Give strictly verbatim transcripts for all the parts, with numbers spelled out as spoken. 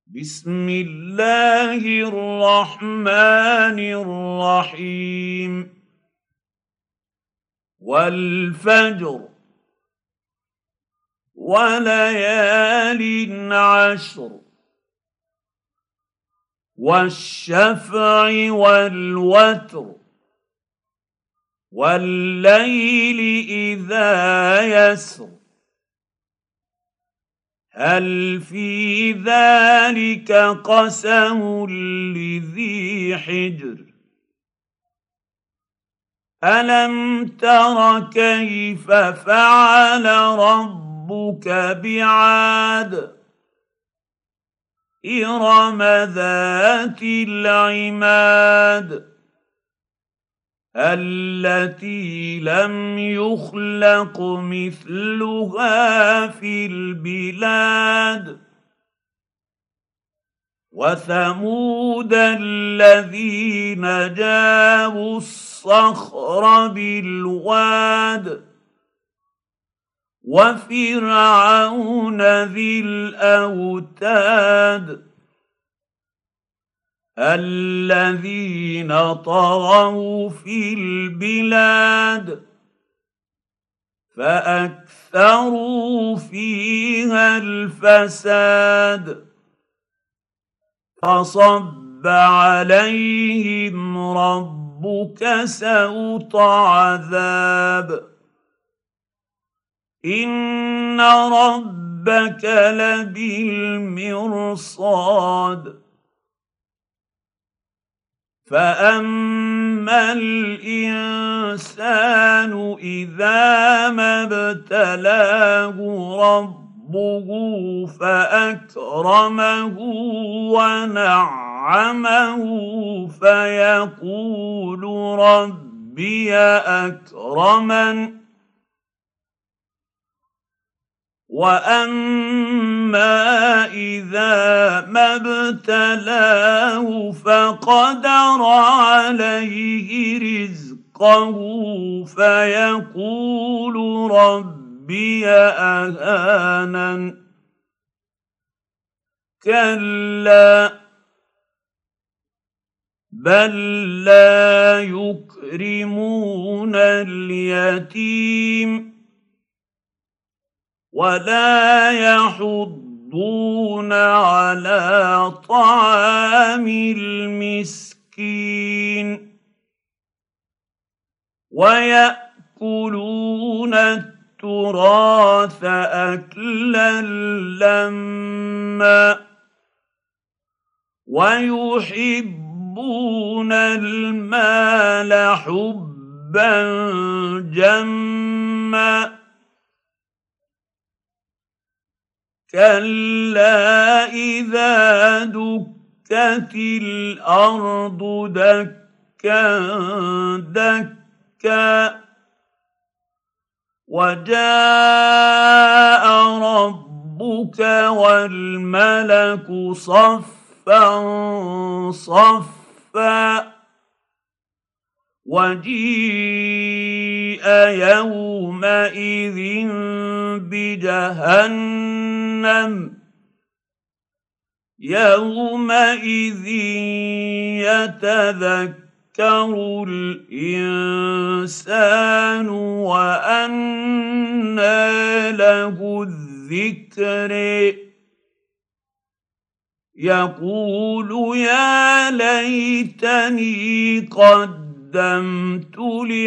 بسم الله الرحمن الرحيم والفجر وليال عشر والشفع والوتر والليل إذا يسر هل في ذلك قسم لذي حجر ألم تر كيف فعل ربك بعاد إرم ذات العماد التي لم يخلق مثلها في البلاد وثمود الذين جابوا الصخر بالواد وفرعون ذي الأوتاد الذين طغوا في البلاد فأكثروا فيها الفساد فصب عليهم ربك سوط عذاب إن ربك لبالمرصاد فأما الإنسان إذا ما ابتلاه ربه فأكرمه ونعمه فيقول ربي أكرمن وأما إذا ما ابتلاه فقدر عليه رزقه فيقول ربي أهانن كلا بل لا يكرمون اليتيم ولا يحضون على طعام المسكين ويأكلون التراث أكلا لما ويحبون المال حبا جما كلا إذا دكت الأرض دكا دكا وجاء ربك والملك صفا صفا وجيء يومئذ بجهنم يومئذ يتذكر الإنسان وأنى له الذكر يقول يا ليتني قدمت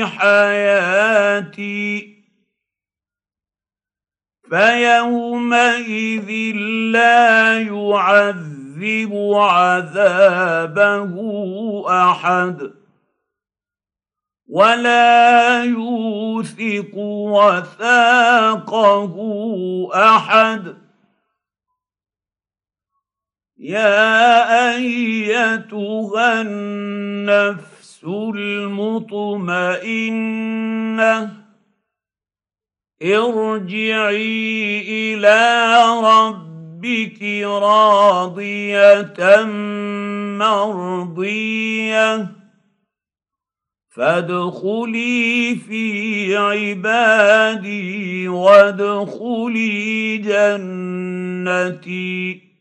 لحياتي فيومئذ لا يعذب عذابه أحد ولا يوثق وثاقه أحد يا أيتها النفس المطمئنة ارجعي إلى ربك راضية مرضية فادخلي في عبادي وادخلي جنتي